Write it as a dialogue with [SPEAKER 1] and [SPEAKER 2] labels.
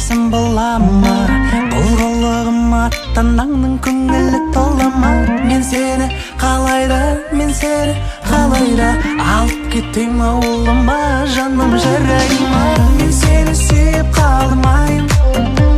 [SPEAKER 1] сезім бола ма? Бұл қылығым аттанаңның көңілі тола ма? Мен сені қалайда, мен сені қалайда алып кетем ауылыма, жаным жарай ма? Мен сені сүйіп қалдым айым,